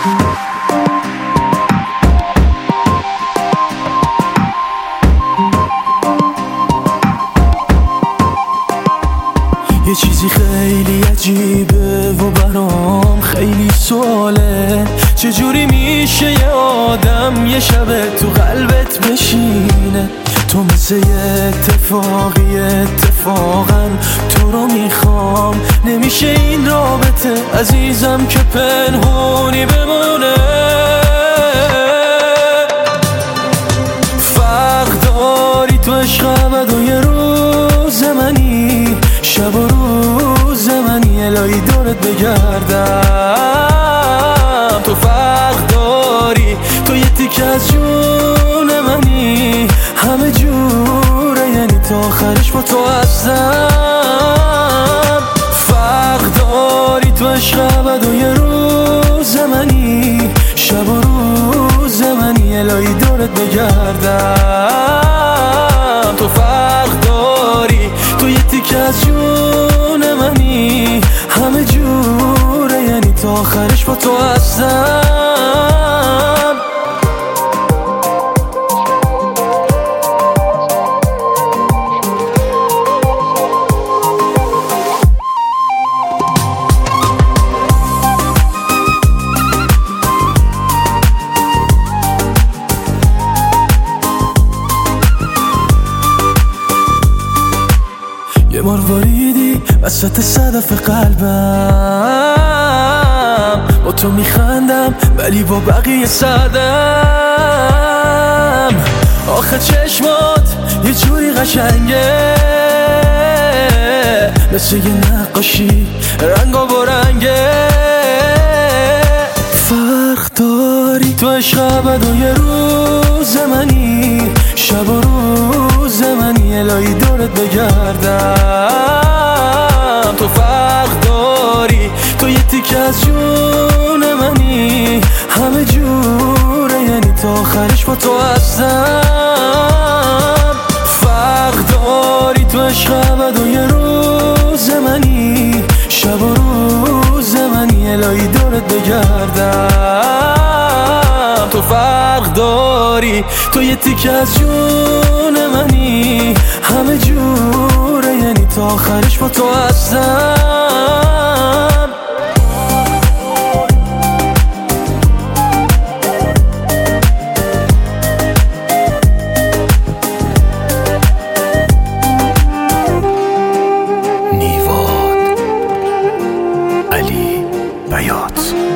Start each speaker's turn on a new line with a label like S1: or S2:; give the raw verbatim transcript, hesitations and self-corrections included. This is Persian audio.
S1: یه چیزی خیلی عجیبه و برام خیلی سواله، چجوری میشه یه آدم یه شب تو قلبت بشینه؟ تو مثل یه اتفاقی اتفاقا تو رو میخوام، نمیشه این رابطه عزیزم که پنهونی بمونه. فرق داری تو عشق ابد و یه روز منی، شب و روز منی، الهی دورت بگردم. تو فرق داری، تو یه تیکه از جون منی، همه جوره یعنی تا آخرش با تو هستم. فرق داری تو عشق ابد و یه روز منی، شب و روز منی، الهی دورت بگردم. تو فرق داری، تو یه تیکه از جون منی، همه جوره یعنی تا آخرش با تو هستم. یه بار واریدی وسط صدف قلبم، با تو میخندم ولی با بقیه سردم. آخه چشمات یه جوری قشنگه، مثل یه نقاشی رنگا با رنگه. فرق داری تو عشق ابد و یه روز منی، شب و روز منی، الهی دورت بگردم. تو فرق داری، تو یه تیکه از جون منی، همه جوره یعنی تا آخرش با تو هستم. فرق داری تو عشق ابد و یه روز منی، شب و روز منی، الهی دورت بگردم. تو فرق داری، تو یه تیکه از جون منی، همه جوره یعنی تا آخرش با تو هستم.
S2: نیواد علی بیات.